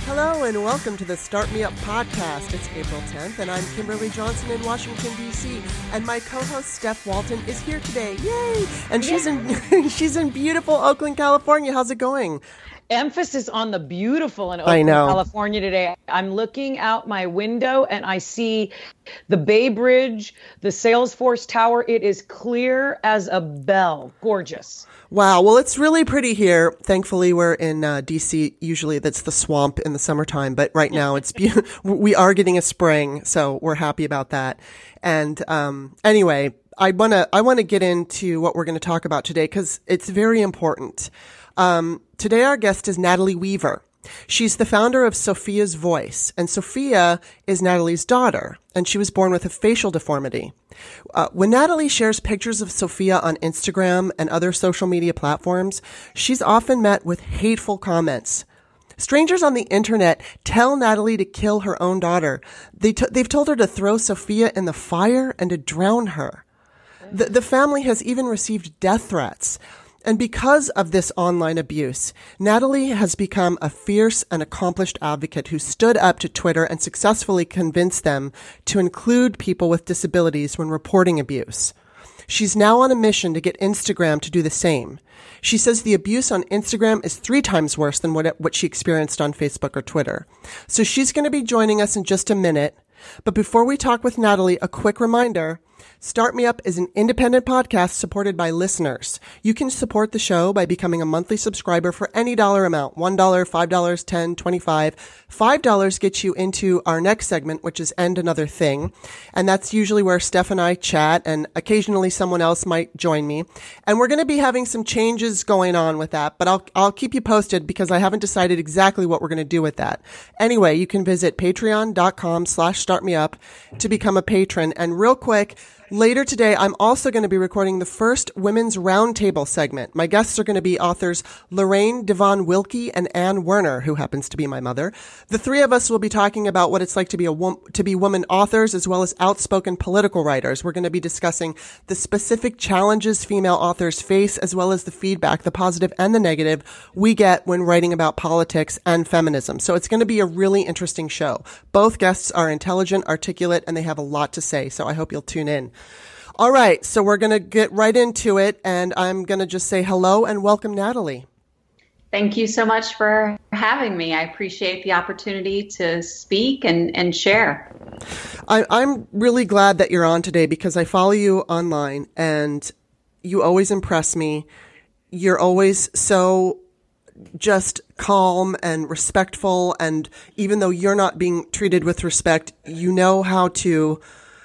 Hello and welcome to the Start Me Up podcast. It's April 10th and I'm Kimberly Johnson in Washington, D.C. And my co-host Steph Walton is here today. Yay! And she's in beautiful Oakland, California. How's it going? Emphasis on the beautiful in Oakland, California today. I'm looking out my window and I see the Bay Bridge, the Salesforce Tower. It is clear as a bell. Gorgeous. Wow. Well, it's really pretty here. Thankfully, we're in DC. Usually that's the swamp in the summertime, but right now it's we are getting a spring, so we're happy about that. And anyway, I want to get into what we're going to talk about today because it's very important. Today our guest is Natalie Weaver. She's the founder of Sophia's Voice, and Sophia is Natalie's daughter, and she was born with a facial deformity. When Natalie shares pictures of Sophia on Instagram and other social media platforms, she's often met with hateful comments. Strangers on the internet tell Natalie to kill her own daughter. They've told her to throw Sophia in the fire and to drown her. The family has even received death threats. And because of this online abuse, Natalie has become a fierce and accomplished advocate who stood up to Twitter and successfully convinced them to include people with disabilities when reporting abuse. She's now on a mission to get Instagram to do the same. She says the abuse on Instagram is 3 times worse than what she experienced on Facebook or Twitter. So she's going to be joining us in just a minute. But before we talk with Natalie, a quick reminder. Start Me Up is an independent podcast supported by listeners. You can support the show by becoming a monthly subscriber for any dollar amount, $1, $5, $10, $25. $5 gets you into our next segment, which is End Another Thing. And that's usually where Steph and I chat, and occasionally someone else might join me. And we're going to be having some changes going on with that, but I'll keep you posted because I haven't decided exactly what we're going to do with that. Anyway, you can visit patreon.com/startmeup to become a patron. And real quick, later today, I'm also going to be recording the first Women's Roundtable segment. My guests are going to be authors Lorraine Devon Wilkie and Anne Werner, who happens to be my mother. The 3 of us will be talking about what it's like to be women authors as well as outspoken political writers. We're going to be discussing the specific challenges female authors face as well as the feedback, the positive and the negative, we get when writing about politics and feminism. So it's going to be a really interesting show. Both guests are intelligent, articulate, and they have a lot to say, so I hope you'll tune in. All right, so we're going to get right into it, and I'm going to just say hello and welcome Natalie. Thank you so much for having me. I appreciate the opportunity to speak and share. I'm really glad that you're on today because I follow you online, and you always impress me. You're always so just calm and respectful, and even though you're not being treated with respect, you know how to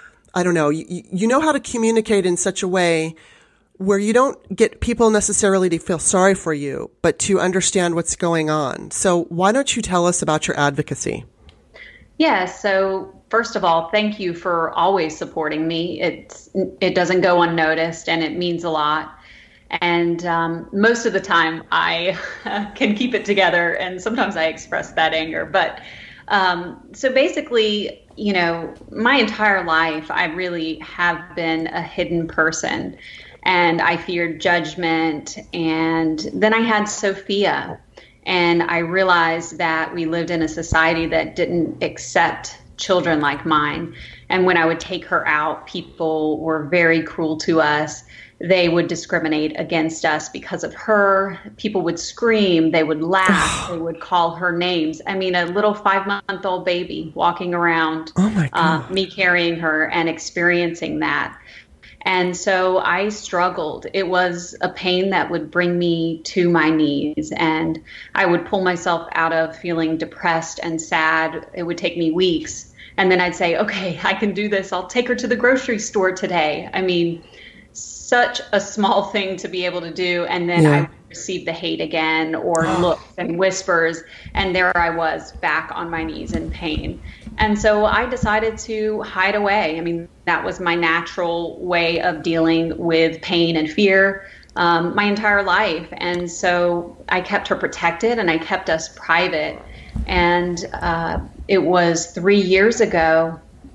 you know how to communicate in such a way where you don't get people necessarily to feel sorry for you, but to understand what's going on. So why don't you tell us about your advocacy? Yeah, so first of all, thank you for always supporting me. It doesn't go unnoticed and it means a lot. And most of the time I can keep it together, and sometimes I express that anger. But so basically, you know, my entire life, I really have been a hidden person, and I feared judgment. And then I had Sophia, and I realized that we lived in a society that didn't accept children like mine. And when I would take her out, people were very cruel to us. They would discriminate against us because of her. People would scream, they would laugh, they would call her names. I mean, a little 5-month-old baby walking around, me carrying her and experiencing that. And so I struggled. It was a pain that would bring me to my knees, and I would pull myself out of feeling depressed and sad. It would take me weeks. And then I'd say, okay, I can do this. I'll take her to the grocery store today. I mean, such a small thing to be able to do. And then I would receive the hate again, or looks and whispers. And there I was back on my knees in pain. And so I decided to hide away. I mean, that was my natural way of dealing with pain and fear my entire life. And so I kept her protected and I kept us private. And it was 3 years ago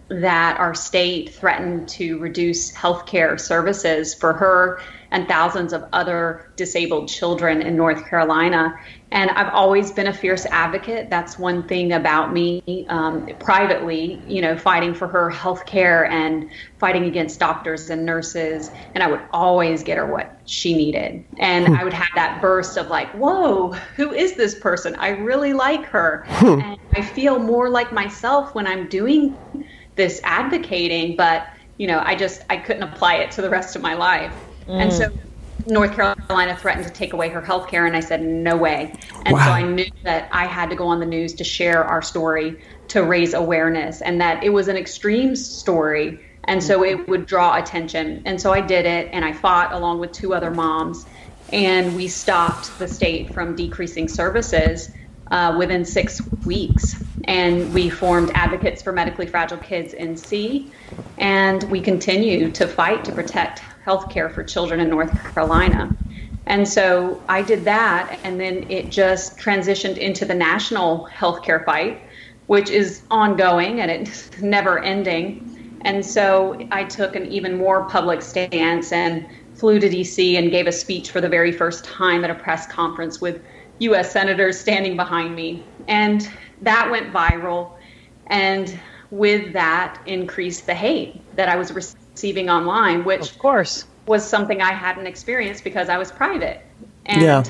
that our state threatened to reduce healthcare services for her and thousands of other disabled children in North Carolina. And I've always been a fierce advocate. That's one thing about me, privately, fighting for her health care and fighting against doctors and nurses. And I would always get her what she needed. And I would have that burst of like, whoa, who is this person? I really like her. And I feel more like myself when I'm doing this advocating, but, I couldn't apply it to the rest of my life. And so North Carolina threatened to take away her health care, and I said, no way. And so I knew that I had to go on the news to share our story, to raise awareness, and that it was an extreme story, and so it would draw attention. And so I did it, and I fought along with 2 other moms, and we stopped the state from decreasing services within 6 weeks. And we formed Advocates for Medically Fragile Kids NC, and we continue to fight to protect healthcare for children in North Carolina. And so I did that, and then it just transitioned into the national healthcare fight, which is ongoing and it's never ending. And so I took an even more public stance and flew to DC and gave a speech for the very first time at a press conference with U.S. senators standing behind me. And that went viral. And with that increased the hate that I was receiving online, which of course was something I hadn't experienced because I was private. And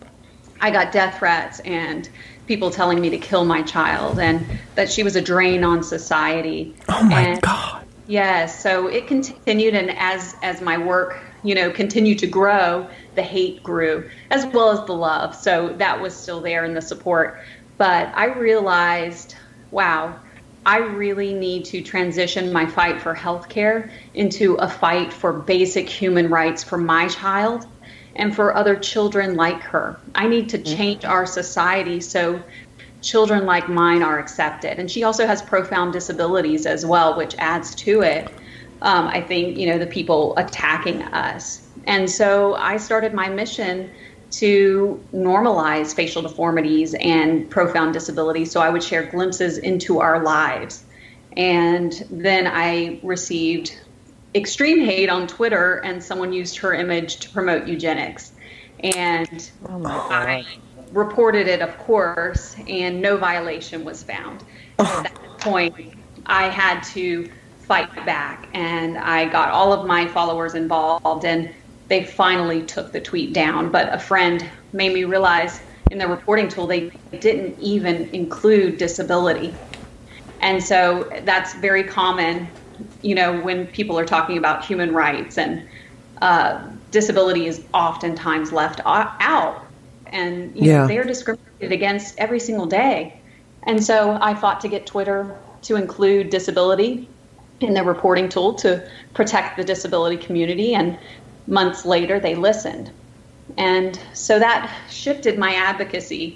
I got death threats and people telling me to kill my child and that she was a drain on society. Oh my God. Yes. So it continued. And as my work, continued to grow, the hate grew as well as the love. So that was still there in the support. But I realized, wow, I really need to transition my fight for healthcare into a fight for basic human rights for my child and for other children like her. I need to change our society so children like mine are accepted. And she also has profound disabilities as well, which adds to it. I think, the people attacking us. And so I started my mission to normalize facial deformities and profound disabilities. So I would share glimpses into our lives. And then I received extreme hate on Twitter, and someone used her image to promote eugenics. And I reported it, of course, and no violation was found. At that point, I had to fight back, and I got all of my followers involved, and they finally took the tweet down. But a friend made me realize in their reporting tool, they didn't even include disability. And so that's very common, when people are talking about human rights, and disability is oftentimes left out. And they're discriminated against every single day. And so I fought to get Twitter to include disability in their reporting tool to protect the disability community. And months later, they listened. And so that shifted my advocacy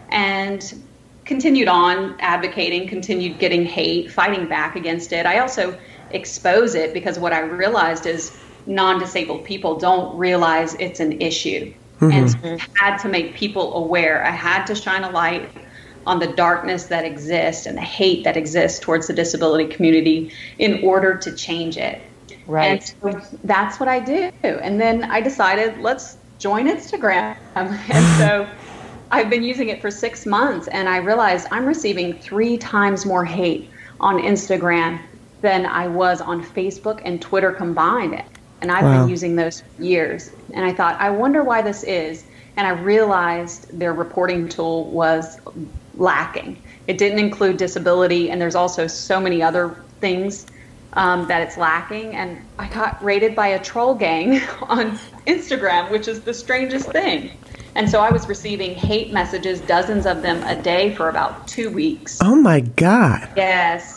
and continued on advocating, continued getting hate, fighting back against it. I also expose it because what I realized is non-disabled people don't realize it's an issue. And so I had to make people aware. I had to shine a light on the darkness that exists and the hate that exists towards the disability community in order to change it. Right. And so that's what I do. And then I decided, let's join Instagram. And so I've been using it for 6 months, and I realized I'm receiving 3 times more hate on Instagram than I was on Facebook and Twitter combined. And I've been using those for years. And I thought, I wonder why this is. And I realized their reporting tool was lacking. It didn't include disability, and there's also so many other things that it's lacking. And I got raided by a troll gang on Instagram, which is the strangest thing. And so I was receiving hate messages, dozens of them a day for about 2 weeks. Oh my God. Yes.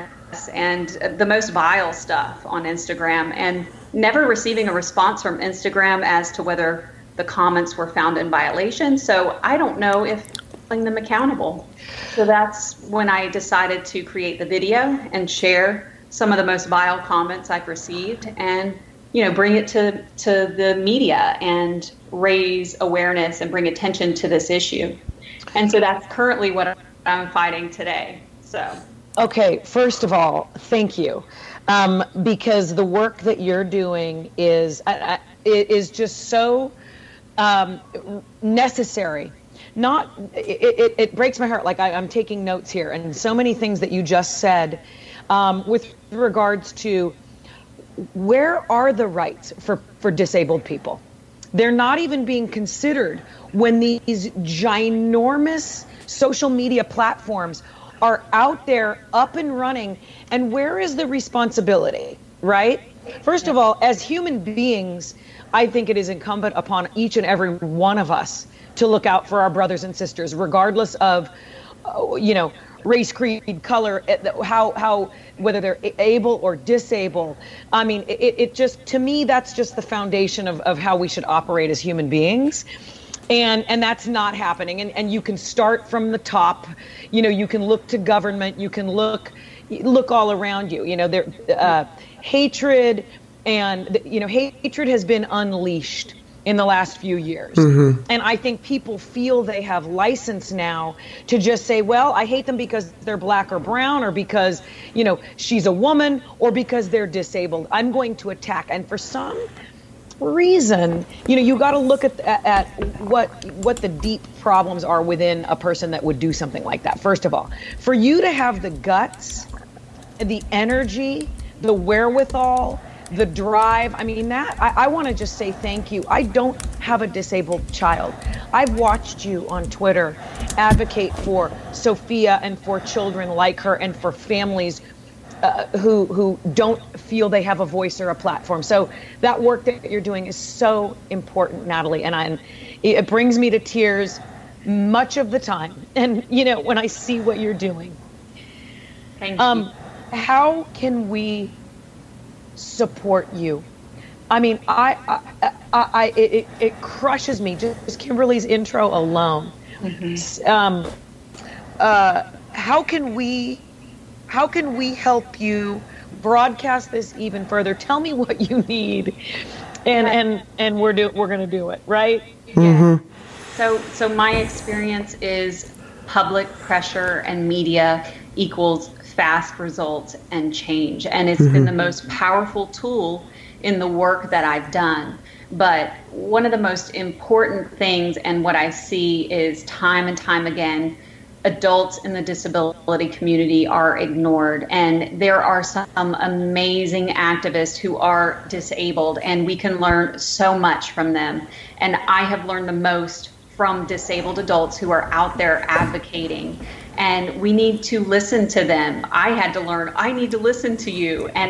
And the most vile stuff on Instagram, and never receiving a response from Instagram as to whether the comments were found in violation. So I don't know if holding them accountable. So that's when I decided to create the video and share some of the most vile comments I've received, and bring it to the media and raise awareness and bring attention to this issue. And so that's currently what I'm fighting today. So Okay, first of all, thank you, because the work that you're doing is just so necessary. It breaks my heart. Like I'm taking notes here, and so many things that you just said with regards to where are the rights for disabled people. They're not even being considered when these ginormous social media platforms are out there up and running. And where is the responsibility, right? First of all, as human beings, I think it is incumbent upon each and every one of us to look out for our brothers and sisters, regardless of, race, creed, color, how whether they're able or disabled. I mean, it just, to me, that's just the foundation of how we should operate as human beings. And that's not happening. And you can start from the top. You can look to government. You can look all around you. Hatred and hatred has been unleashed in the last few years. Mm-hmm. And I think people feel they have license now to just say, well, I hate them because they're black or brown, or because, she's a woman, or because they're disabled. I'm going to attack. And for some reason, you got to look at what the deep problems are within a person that would do something like that. First of all, for you to have the guts, the energy, the wherewithal, the drive, I want to just say thank you. I don't have a disabled child. I've watched you on Twitter advocate for Sophia and for children like her and for families who don't feel they have a voice or a platform. So that work that you're doing is so important, Natalie, and it brings me to tears much of the time. And when I see what you're doing. Thank you. How can we support you? It crushes me, just Kimberly's intro alone. Mm-hmm. How can we help you broadcast this even further? Tell me what you need, and we're going to do it, right? Mm-hmm. Yeah. So my experience is public pressure and media equals fast results and change, and it's been the most powerful tool in the work that I've done. But one of the most important things, and what I see is time and time again, adults in the disability community are ignored. And there are some amazing activists who are disabled, and we can learn so much from them. And I have learned the most from disabled adults who are out there advocating. And we need to listen to them. I had to learn, I need to listen to you. And,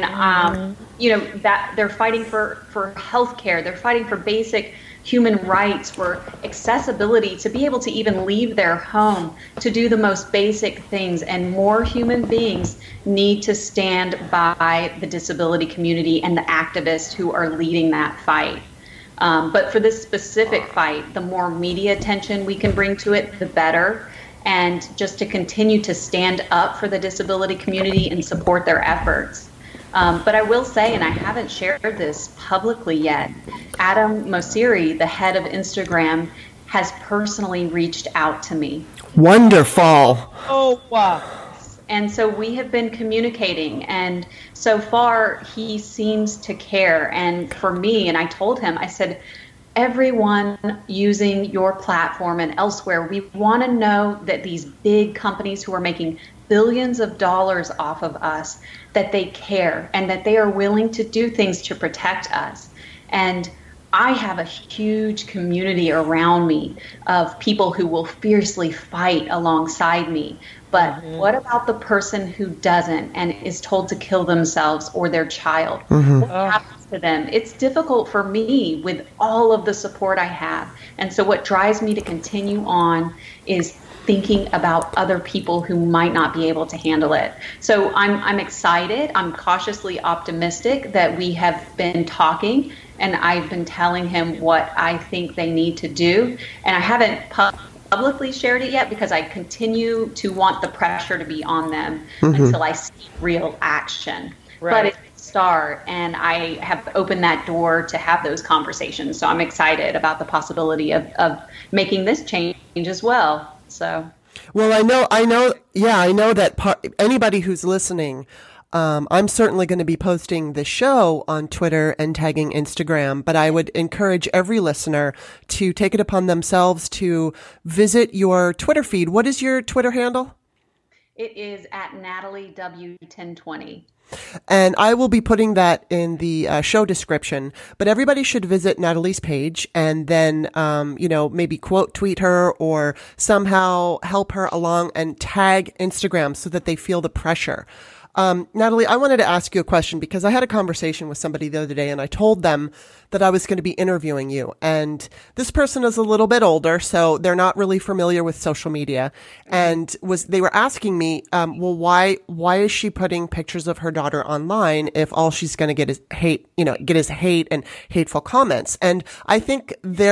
that they're fighting for health care. They're fighting for basic human rights, for accessibility, to be able to even leave their home, to do the most basic things. And more human beings need to stand by the disability community and the activists who are leading that fight. But for this specific fight, the more media attention we can bring to it, the better. And just to continue to stand up for the disability community and support their efforts. But I will say, and I haven't shared this publicly yet, Adam Mosseri, the head of Instagram, has personally reached out to me. Wonderful. Oh, wow. And so we have been communicating, and so far he seems to care. And for me, and I told him, I said, everyone using your platform and elsewhere, we want to know that these big companies who are making billions of dollars off of us, that they care and that they are willing to do things to protect us. And I have a huge community around me of people who will fiercely fight alongside me. But what about the person who doesn't and is told to kill themselves or their child? What happens to them? It's difficult for me with all of the support I have. And so what drives me to continue on is thinking about other people who might not be able to handle it. So I'm excited. I'm cautiously optimistic that we have been talking, and I've been telling him what I think they need to do. And I haven't publicly shared it yet because I continue to want the pressure to be on them until I see real action. Right. But it's a start, and I have opened that door to have those conversations. So I'm excited about the possibility of making this change as well. So Well, I know that anybody who's listening, I'm certainly going to be posting the show on Twitter and tagging Instagram, but I would encourage every listener to take it upon themselves to visit your Twitter feed. What is your Twitter handle? It is at Natalie W1020. And I will be putting that in the show description, but everybody should visit Natalie's page and then, maybe quote tweet her or somehow help her along and tag Instagram so that they feel the pressure. Natalie, I wanted to ask you a question because I had a conversation with somebody the other day and I told them that I was going to be interviewing you. And this person is a little bit older, so they're not really familiar with social media. And they were asking me, why is she putting pictures of her daughter online if all she's going to get is hate and hateful comments? And I think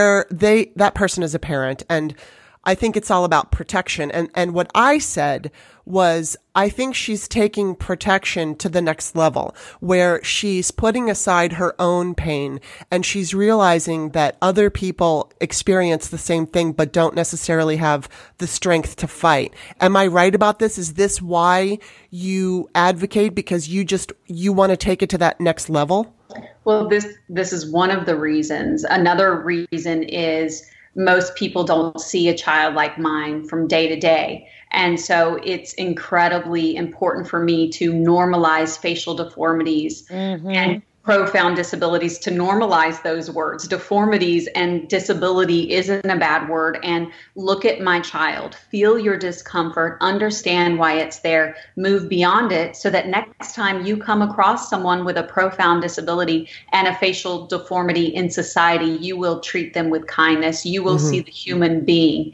that person is a parent, and I think it's all about protection. And what I said was, I think she's taking protection to the next level, where she's putting aside her own pain and she's realizing that other people experience the same thing but don't necessarily have the strength to fight. Am I right about this? Is this why you advocate? Because you want to take it to that next level? Well, this is one of the reasons. Another reason is most people don't see a child like mine from day to day. And so it's incredibly important for me to normalize facial deformities and profound disabilities, to normalize those words. Deformities and disability isn't a bad word. And look at my child, feel your discomfort, understand why it's there, move beyond it so that next time you come across someone with a profound disability and a facial deformity in society, you will treat them with kindness. You will see the human being.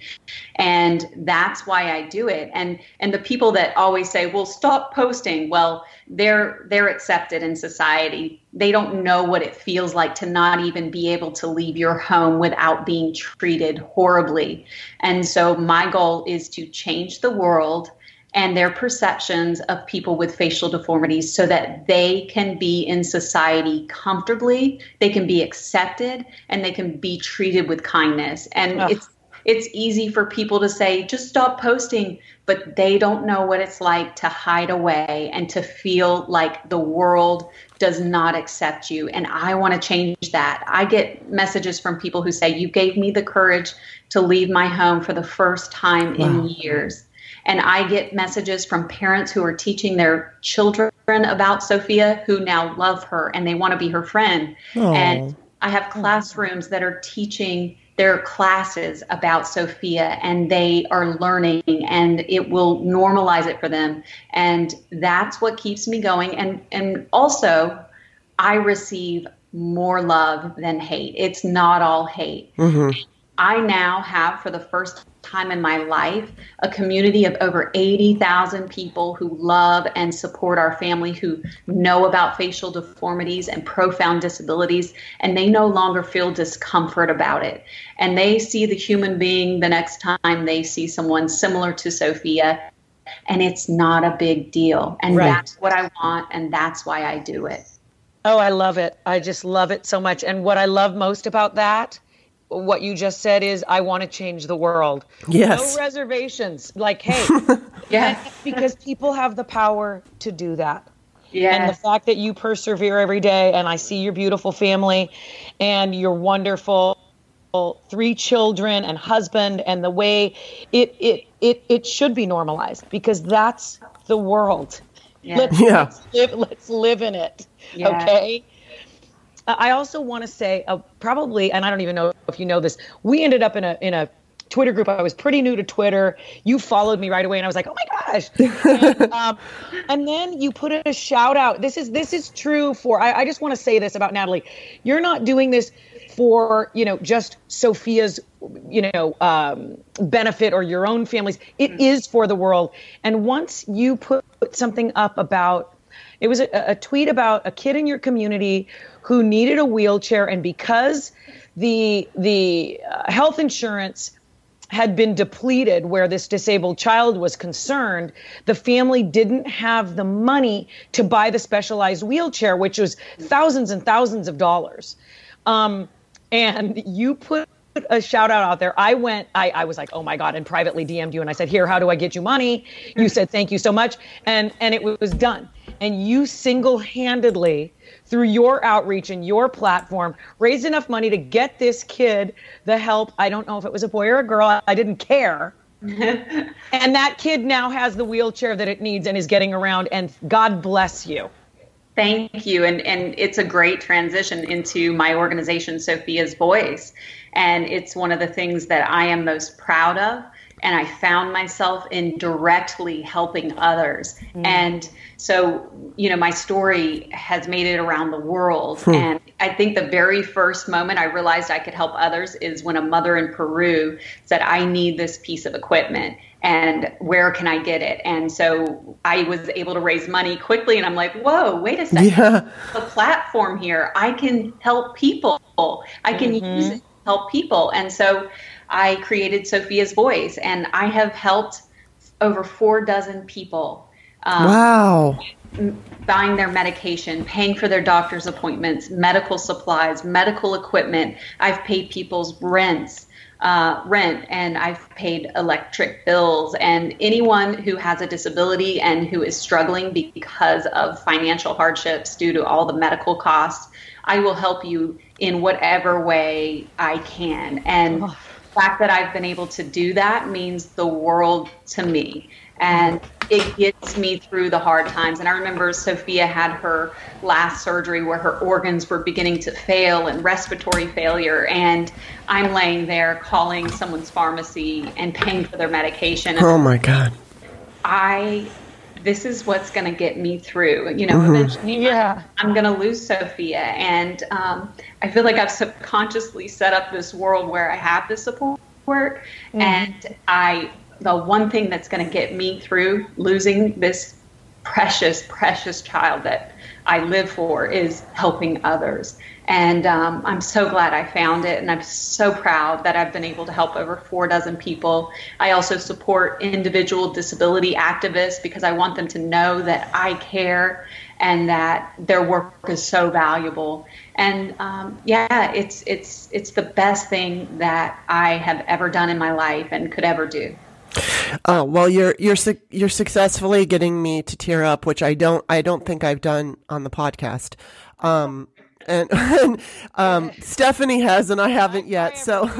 And that's why I do it. And the people that always say, well, stop posting. Well, they're accepted in society. They don't know what it feels like to not even be able to leave your home without being treated horribly. And so my goal is to change the world and their perceptions of people with facial deformities so that they can be in society comfortably, they can be accepted, and they can be treated with kindness. And it's easy for people to say, just stop posting, but they don't know what it's like to hide away and to feel like the world does not accept you. And I want to change that. I get messages from people who say, you gave me the courage to leave my home for the first time in years. And I get messages from parents who are teaching their children about Sophia, who now love her and they want to be her friend. Aww. And I have classrooms that are teaching their classes about Sophia, and they are learning, and it will normalize it for them. And that's what keeps me going. And also, I receive more love than hate. It's not all hate. I now have, for the first time in my life, a community of over 80,000 people who love and support our family, who know about facial deformities and profound disabilities, and they no longer feel discomfort about it. And they see the human being the next time they see someone similar to Sophia, and it's not a big deal. And that's what I want, and that's why I do it. Oh, I love it. I just love it so much. And what I love most about that, what you just said, is I want to change the world. Yes. No reservations. Like, hey, because people have the power to do that. Yes. And the fact that you persevere every day, and I see your beautiful family and your wonderful 3 children and husband, and the way it should be normalized, because that's the world. Yeah. Let's live in it. Yeah. Okay. I also want to say, probably, and I don't even know if you know this, we ended up in a Twitter group. I was pretty new to Twitter. You followed me right away, and I was like, oh my gosh. And then you put a shout out. This is true for, I just want to say this about Natalie. You're not doing this for, just Sophia's, benefit or your own family's. It is for the world. And once you put something up about, it was a tweet about a kid in your community who needed a wheelchair, and because the health insurance had been depleted where this disabled child was concerned, the family didn't have the money to buy the specialized wheelchair, which was thousands and thousands of dollars. And you put put a shout out there. I was like, oh my God, and privately DM'd you. And I said, here, how do I get you money? You said, thank you so much. And it was done. And you single-handedly, through your outreach and your platform, raised enough money to get this kid the help. I don't know if it was a boy or a girl. I didn't care. And that kid now has the wheelchair that it needs and is getting around. And God bless you. Thank you. And it's a great transition into my organization, Sophia's Voice. And it's one of the things that I am most proud of. And I found myself in directly helping others. And so, my story has made it around the world. And I think the very first moment I realized I could help others is when a mother in Peru said, I need this piece of equipment. And where can I get it? And so I was able to raise money quickly. And I'm like, whoa, wait a second. Yeah. The platform here, I can help people. I can use it to help people. And so I created Sophia's Voice, and I have helped over 4 dozen people. Wow. Buying their medication, paying for their doctor's appointments, medical supplies, medical equipment. I've paid people's rent, and I've paid electric bills. And anyone who has a disability and who is struggling because of financial hardships due to all the medical costs, I will help you in whatever way I can. And the fact that I've been able to do that means the world to me. And it gets me through the hard times. And I remember Sophia had her last surgery where her organs were beginning to fail and respiratory failure. And I'm laying there calling someone's pharmacy and paying for their medication. Oh my God. This is what's going to get me through. Eventually I'm going to lose Sophia. And I feel like I've subconsciously set up this world where I have the support. And the one thing that's going to get me through losing this precious, precious child that I live for is helping others. And I'm so glad I found it. And I'm so proud that I've been able to help over 4 dozen people. I also support individual disability activists because I want them to know that I care and that their work is so valuable. And it's the best thing that I have ever done in my life and could ever do. Oh, well, you're successfully getting me to tear up, which I don't think I've done on the podcast. And Stephanie has, and I haven't yet.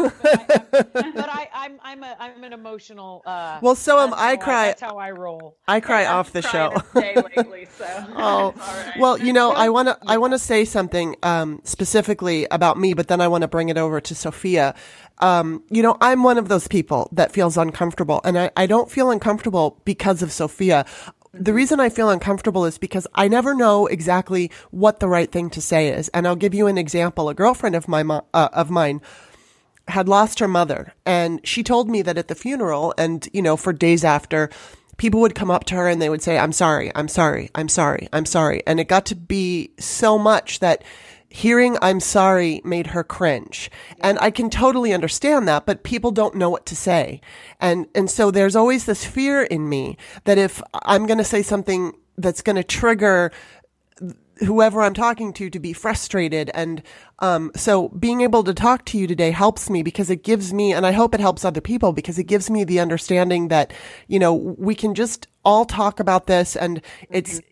I'm an emotional. Well, so am I. Cry. That's how I roll. I cry off the show. Lately, so. Oh, right. Well, I want to say something specifically about me, but then I want to bring it over to Sophia. I'm one of those people that feels uncomfortable, and I don't feel uncomfortable because of Sophia. The reason I feel uncomfortable is because I never know exactly what the right thing to say is. And I'll give you an example. A girlfriend of mine had lost her mother, and she told me that at the funeral and, for days after, people would come up to her and they would say, I'm sorry, I'm sorry, I'm sorry, I'm sorry. And it got to be so much that hearing I'm sorry made her cringe. And I can totally understand that, but people don't know what to say. And so there's always this fear in me that if I'm going to say something that's going to trigger whoever I'm talking to be frustrated. And so being able to talk to you today helps me because it gives me, and I hope it helps other people, because it gives me the understanding that, we can just all talk about this. And it's,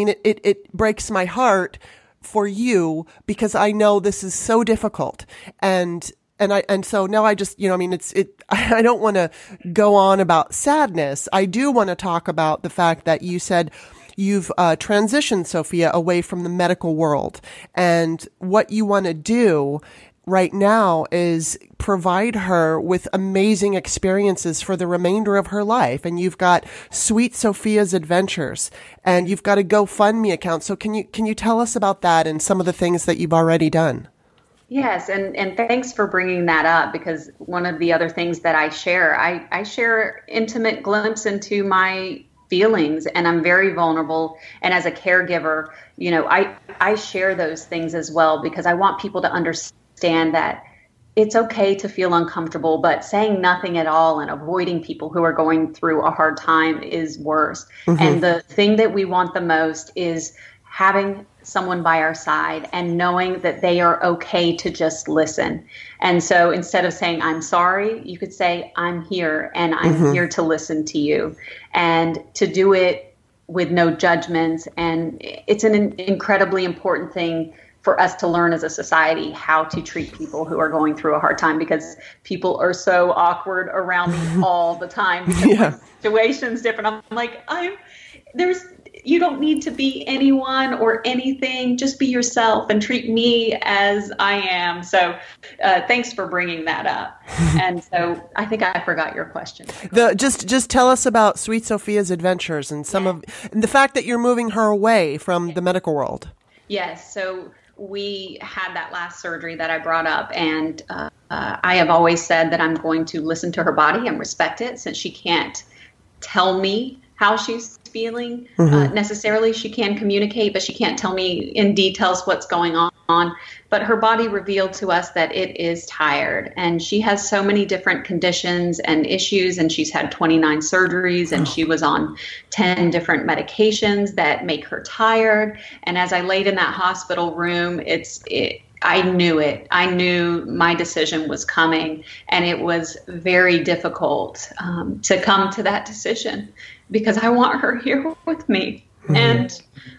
it breaks my heart for you because I know this is so difficult. And so now I just, I don't want to go on about sadness. I do want to talk about the fact that you said you've transitioned Sophia away from the medical world, and what you want to do right now is provide her with amazing experiences for the remainder of her life. And you've got Sweet Sophia's Adventures, and you've got a GoFundMe account. So can you tell us about that and some of the things that you've already done? Yes, and thanks for bringing that up, because one of the other things that I share, I share intimate glimpse into my feelings, and I'm very vulnerable. And as a caregiver, I share those things as well, because I want people to understand that it's okay to feel uncomfortable, but saying nothing at all and avoiding people who are going through a hard time is worse. Mm-hmm. And the thing that we want the most is having someone by our side and knowing that they are okay to just listen. And so instead of saying, I'm sorry, you could say, I'm here and I'm here to listen to you, and to do it with no judgments. And it's an incredibly important thing for us to learn as a society, how to treat people who are going through a hard time, because people are so awkward around me all the time because the situation's different. I'm like, you don't need to be anyone or anything. Just be yourself and treat me as I am. So thanks for bringing that up. And so I think I forgot your question. Just tell us about Sweet Sophia's adventures and and the fact that you're moving her away from the medical world. Yes. So we had that last surgery that I brought up, and I have always said that I'm going to listen to her body and respect it, since she can't tell me how she's feeling necessarily. She can communicate, but she can't tell me in details what's going on. But her body revealed to us that it is tired, and she has so many different conditions and issues, and she's had 29 surgeries, and she was on 10 different medications that make her tired. And as I laid in that hospital room, I knew it. I knew my decision was coming, and it was very difficult to come to that decision, because I want her here with me. And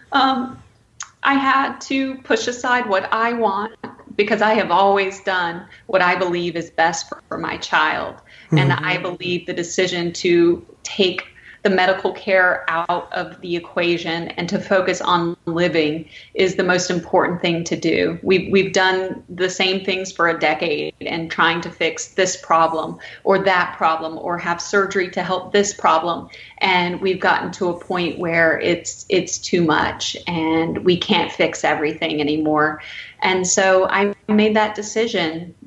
I had to push aside what I want, because I have always done what I believe is best for my child. And I believe the decision to take the medical care out of the equation and to focus on living is the most important thing to do. We've done the same things for a decade and trying to fix this problem or that problem or have surgery to help this problem. And we've gotten to a point where it's too much and we can't fix everything anymore. And so I made that decision